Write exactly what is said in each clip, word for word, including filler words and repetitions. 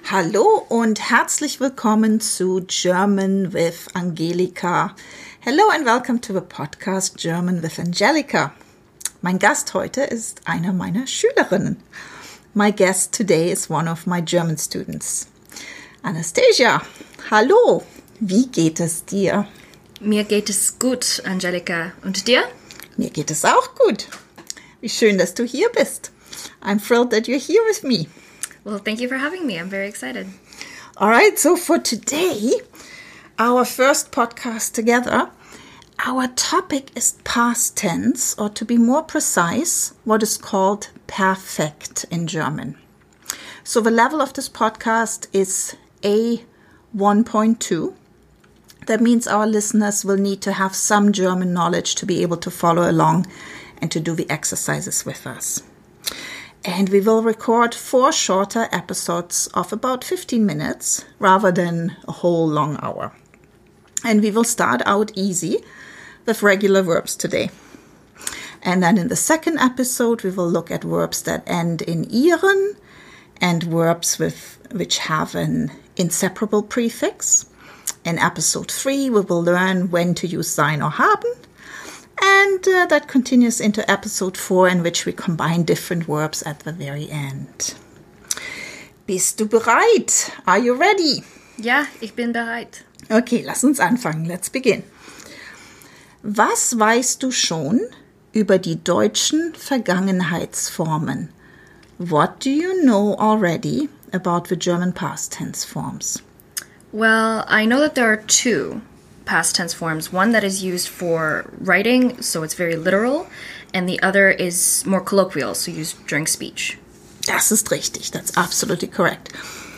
Hallo und herzlich willkommen zu German with Angelika. Hello and welcome to the podcast German with Angelika. Mein Gast heute ist einer meiner Schülerinnen. My guest today is one of my German students. Anastasia, hallo, wie geht es dir? Mir geht es gut, Angelika. Und dir? Mir geht es auch gut. Wie schön, dass du hier bist. I'm thrilled that you're here with me. Well, thank you for having me. I'm very excited. All right, so for today, our first podcast together, our topic is past tense, or to be more precise, what is called perfect in German. So the level of this podcast is A one point two. That means our listeners will need to have some German knowledge to be able to follow along and to do the exercises with us. And we will record four shorter episodes of about fifteen minutes rather than a whole long hour. And we will start out easy with regular verbs today. And then in the second episode, we will look at verbs that end in ieren and verbs with which have an inseparable prefix. In episode three, we will learn when to use sein or haben. And uh, that continues into episode four, in which we combine different verbs at the very end. Bist du bereit? Are you ready? Ja, ich bin bereit. Okay, lass uns anfangen. Let's begin. Was weißt du schon über die deutschen Vergangenheitsformen? What do you know already about the German past tense forms? Well, I know that there are two past tense forms. One that is used for writing, so it's very literal, and the other is more colloquial, so used during speech. Das ist richtig. That's absolutely correct.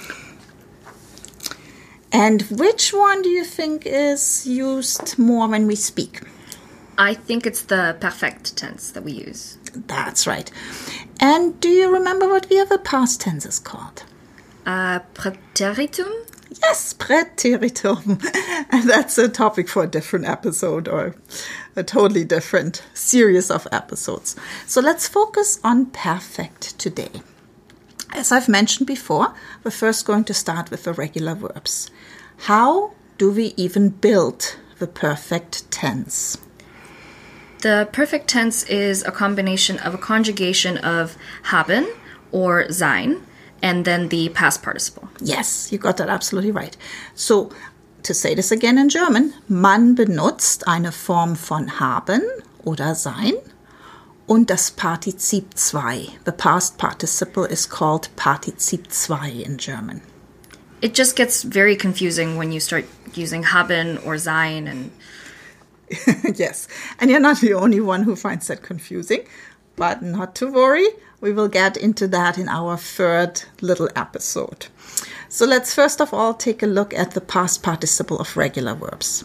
And which one do you think is used more when we speak? I think it's the perfect tense that we use. That's right. And do you remember what the other past tense is called? Uh, Präteritum? Yes, Präteritum. And that's a topic for a different episode or a totally different series of episodes. So let's focus on perfect today. As I've mentioned before, we're first going to start with the regular verbs. How do we even build the perfect tense? The perfect tense is a combination of a conjugation of haben or sein and then the past participle. Yes, you got that absolutely right. So, to say this again in German, man benutzt eine Form von haben oder sein und das Partizip zwei. The past participle is called Partizip zwei in German. It just gets very confusing when you start using haben or sein and... Yes, and you're not the only one who finds that confusing, but not to worry. We will get into that in our third little episode. So let's first of all take a look at the past participle of regular verbs.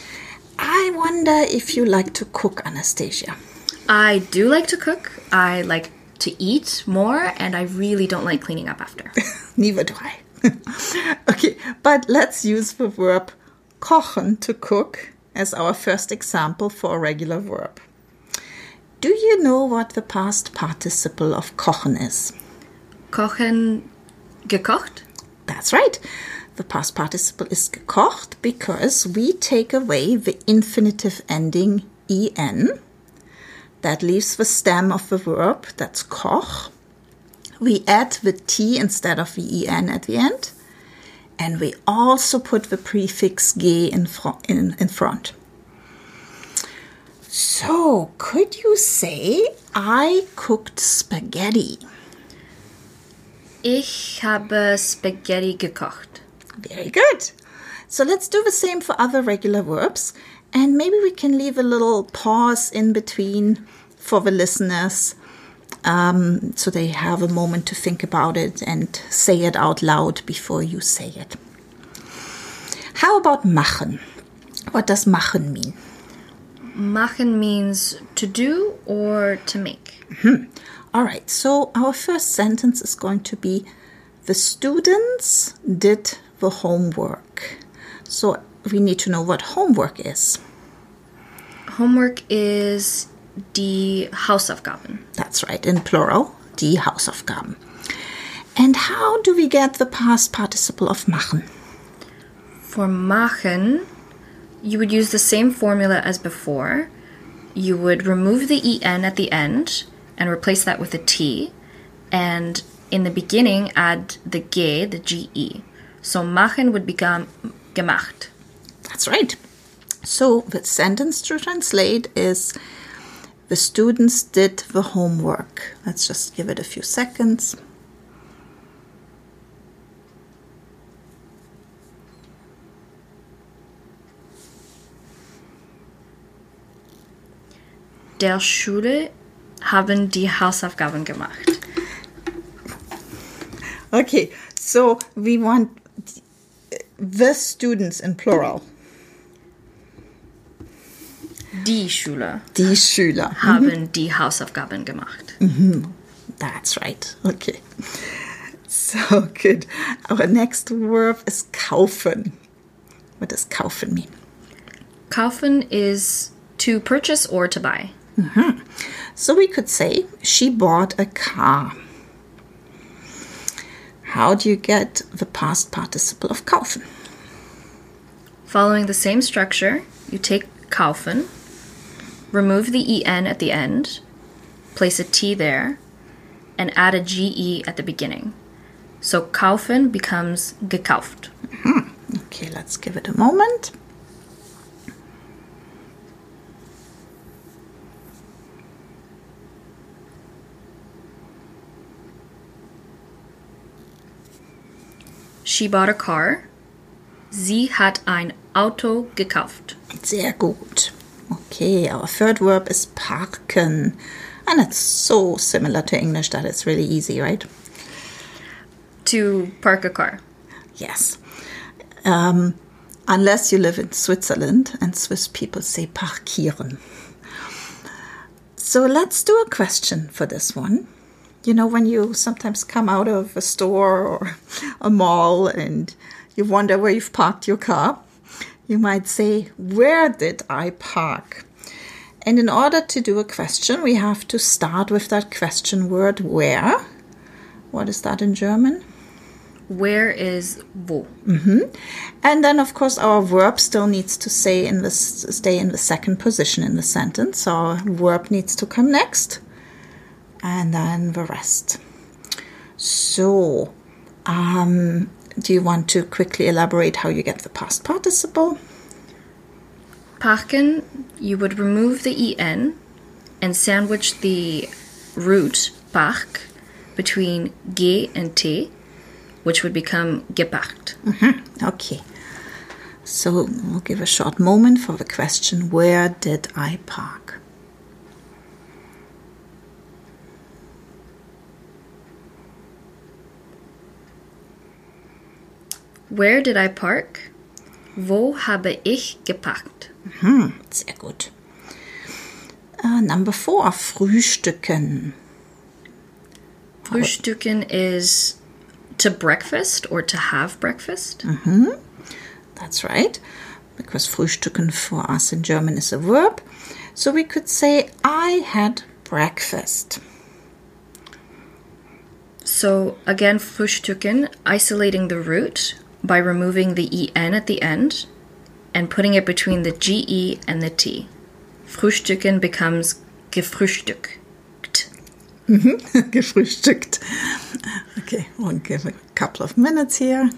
I wonder if you like to cook, Anastasia. I do like to cook. I like to eat more, and I really don't like cleaning up after. Neither do I. Okay, but let's use the verb kochen, to cook, as our first example for a regular verb. Do you know what the past participle of kochen is? Kochen, gekocht? That's right. The past participle is gekocht because we take away the infinitive ending en. That leaves the stem of the verb, that's koch. We add the t instead of the en at the end. And we also put the prefix ge in, fr- in, in front. So, could you say, I cooked spaghetti? Ich habe Spaghetti gekocht. Very good. So let's do the same for other regular verbs. And maybe we can leave a little pause in between for the listeners um, so they have a moment to think about it and say it out loud before you say it. How about machen? What does machen mean? Machen means to do or to make. Mm-hmm. All right, so our first sentence is going to be, the students did the homework. So we need to know what homework is. Homework is die Hausaufgaben. That's right, in plural, die Hausaufgaben. And how do we get the past participle of machen? For machen, you would use the same formula as before. You would remove the en at the end and replace that with a t. And in the beginning, add the ge, the ge. So machen would become gemacht. That's right. So the sentence to translate is, the students did the homework. Let's just give it a few seconds. Der Schule haben die Hausaufgaben gemacht. Okay, so we want the students in plural. Die Schüler. Die Schüler haben mhm. die Hausaufgaben gemacht. Mm-hmm. That's right. Okay. So good. Our next verb is kaufen. What does kaufen mean? Kaufen is to purchase or to buy. Mm-hmm. So we could say she bought a car. How do you get the past participle of kaufen? Following the same structure, you take kaufen, remove the en at the end, place a t there, and add a ge at the beginning. So kaufen becomes gekauft. Mm-hmm. Okay, let's give it a moment. She bought a car. Sie hat ein Auto gekauft. Sehr gut. Okay, our third verb is parken. And it's so similar to English that it's really easy, right? To park a car. Yes. Um, unless you live in Switzerland, and Swiss people say parkieren. So let's do a question for this one. You know, when you sometimes come out of a store or a mall and you wonder where you've parked your car, you might say, where did I park? And in order to do a question, we have to start with that question word, where. What is that in German? Where is wo? Mm-hmm. And then, of course, our verb still needs to stay in, the, stay in the second position in the sentence. Our verb needs to come next. And then the rest. So, um, do you want to quickly elaborate how you get the past participle? Parken, you would remove the en and sandwich the root park between ge and t, which would become geparkt. Mm-hmm. Okay. So we'll give a short moment for the question, where did I park? Where did I park? Wo habe ich geparkt? Mhm, sehr gut. Uh, number four, frühstücken. Frühstücken is to breakfast or to have breakfast. Mm-hmm. That's right, because frühstücken for us in German is a verb. So we could say, I had breakfast. So again, frühstücken, isolating the root by removing the en at the end and putting it between the ge and the t. Frühstücken becomes gefrühstückt. Mm-hmm. Gefrühstückt. Okay, we'll give a couple of minutes here.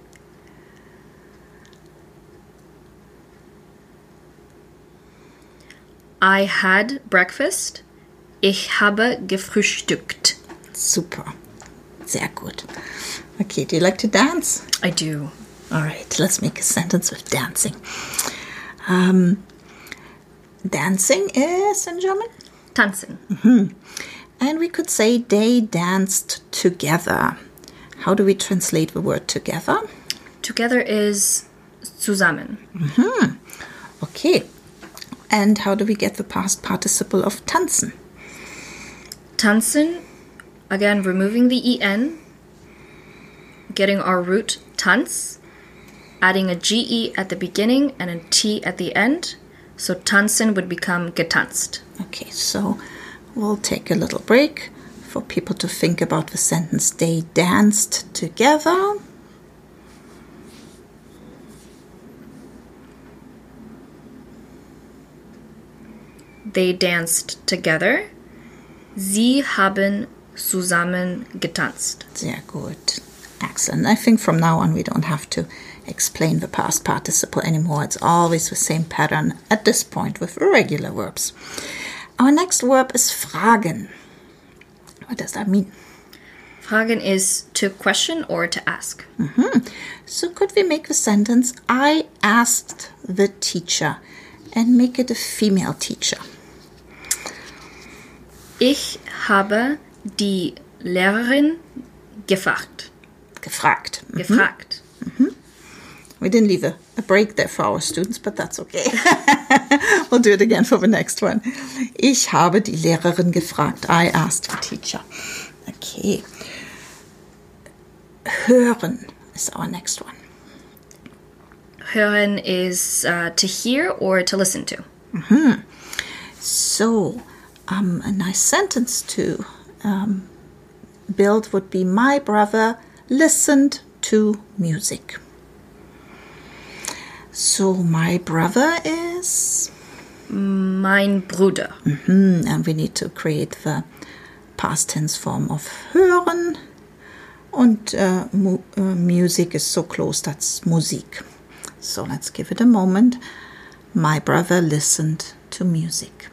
I had breakfast. Ich habe gefrühstückt. Super. Sehr gut. Okay, do you like to dance? I do. All right, let's make a sentence with dancing. Um, dancing is in German? Tanzen. Mm-hmm. And we could say they danced together. How do we translate the word together? Together is zusammen. Mm-hmm. Okay. And how do we get the past participle of tanzen? Tanzen, again, removing the en, getting our root tanz, adding a ge at the beginning and a t at the end. So tanzen would become getanzt. Okay, so we'll take a little break for people to think about the sentence. They danced together. They danced together. Sie haben zusammen getanzt. Sehr gut. Excellent. I think from now on we don't have to explain the past participle anymore. It's always the same pattern at this point with irregular verbs. Our next verb is fragen. What does that mean? Fragen is to question or to ask. Mm-hmm. So could we make the sentence, I asked the teacher, and make it a female teacher? Ich habe die Lehrerin gefragt. Gefragt. Mm-hmm. Gefragt. Mm-hmm. We didn't leave a, a break there for our students, but that's okay. We'll do it again for the next one. Ich habe die Lehrerin gefragt. I asked the teacher. Okay. Hören is our next one. Hören is uh, to hear or to listen to. Mm-hmm. So, um, a nice sentence to um, build would be, my brother listened to music. So, my brother is? Mein Bruder. Mm-hmm. And we need to create the past tense form of hören. And uh, mu- uh, music is so close, that's Musik. So let's give it a moment. My brother listened to music.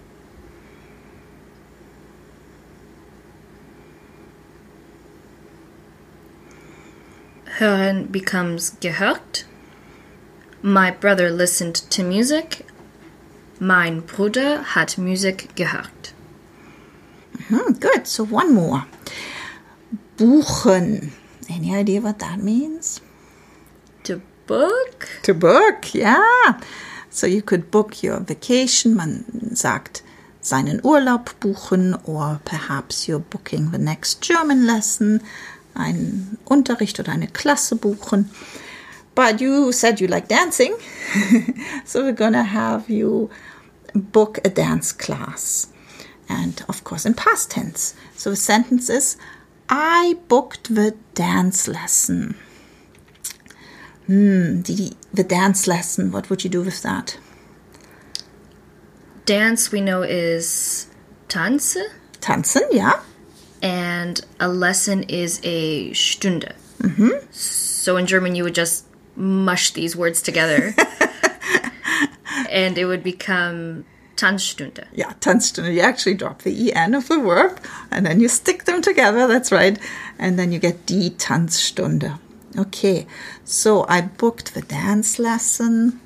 Hören becomes gehört. My brother listened to music. Mein Bruder hat Musik gehört. Mm-hmm, good. So one more. Buchen. Any idea what that means? To book? To book, yeah. So you could book your vacation. Man sagt seinen Urlaub buchen, or perhaps you're booking the next German lesson, einen Unterricht oder eine Klasse buchen. But you said you like dancing, so we're gonna have you book a dance class. And of course in past tense. So the sentence is, I booked the dance lesson. Hmm, the, the dance lesson, what would you do with that? Dance we know is Tanze. Tanzen, yeah. And a lesson is a Stunde. Mm-hmm. So in German you would just mush these words together. And it would become Tanzstunde. Yeah, Tanzstunde. You actually drop the en of the verb and then you stick them together, that's right. And then you get die Tanzstunde. Okay, so I booked the dance lesson.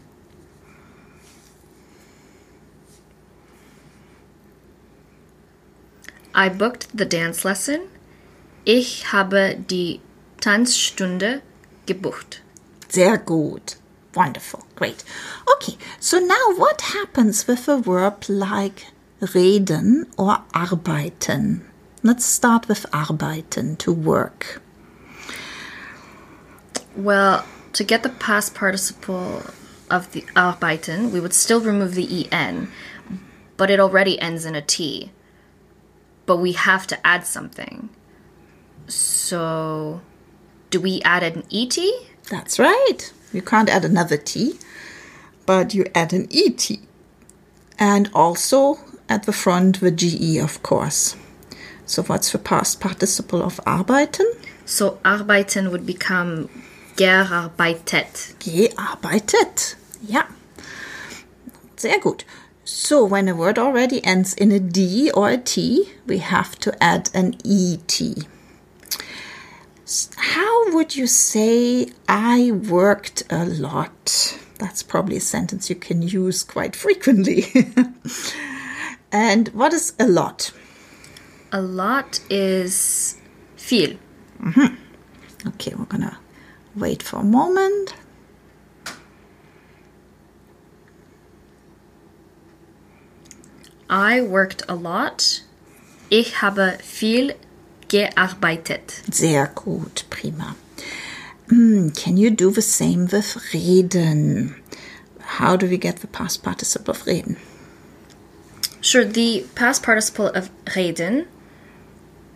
I booked the dance lesson. Ich habe die Tanzstunde gebucht. Sehr gut. Wonderful. Great. Okay, so now what happens with a verb like reden or arbeiten? Let's start with arbeiten, to work. Well, to get the past participle of the arbeiten, we would still remove the en, but it already ends in a t. But we have to add something. So, do we add an et? That's right. You can't add another t, but you add an et. And also at the front the ge, of course. So what's the past participle of arbeiten? So arbeiten would become gearbeitet. Gearbeitet. Yeah. Sehr gut. So when a word already ends in a d or a t, we have to add an et. How would you say, I worked a lot? That's probably a sentence you can use quite frequently. And what is a lot? A lot is viel. Mm-hmm. Okay, we're gonna wait for a moment. I worked a lot. Ich habe viel gearbeitet. Sehr gut, prima. Mm, can you do the same with reden? How do we get the past participle of reden? Sure, the past participle of reden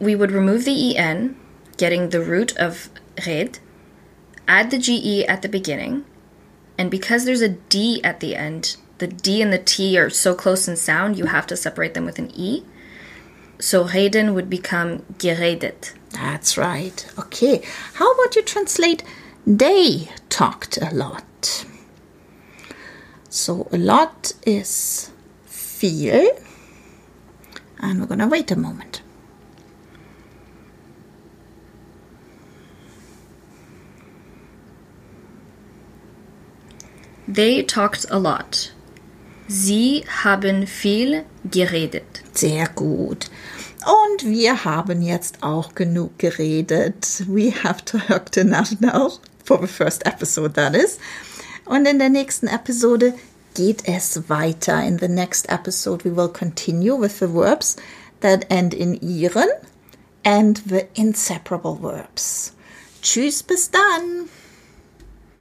we would remove the en, getting the root of red, add the ge at the beginning, and because there's a d at the end, the d and the t are so close in sound, you have to separate them with an e. So reden would become geredet. That's right. Okay. How about you translate they talked a lot? So a lot is viel. And we're going to wait a moment. They talked a lot. Sie haben viel geredet. Sehr gut. Und wir haben jetzt auch genug geredet. We have talked enough now for the first episode, that is. Und in der nächsten Episode geht es weiter. In the next episode we will continue with the verbs that end in iren and the inseparable verbs. Tschüss, bis dann.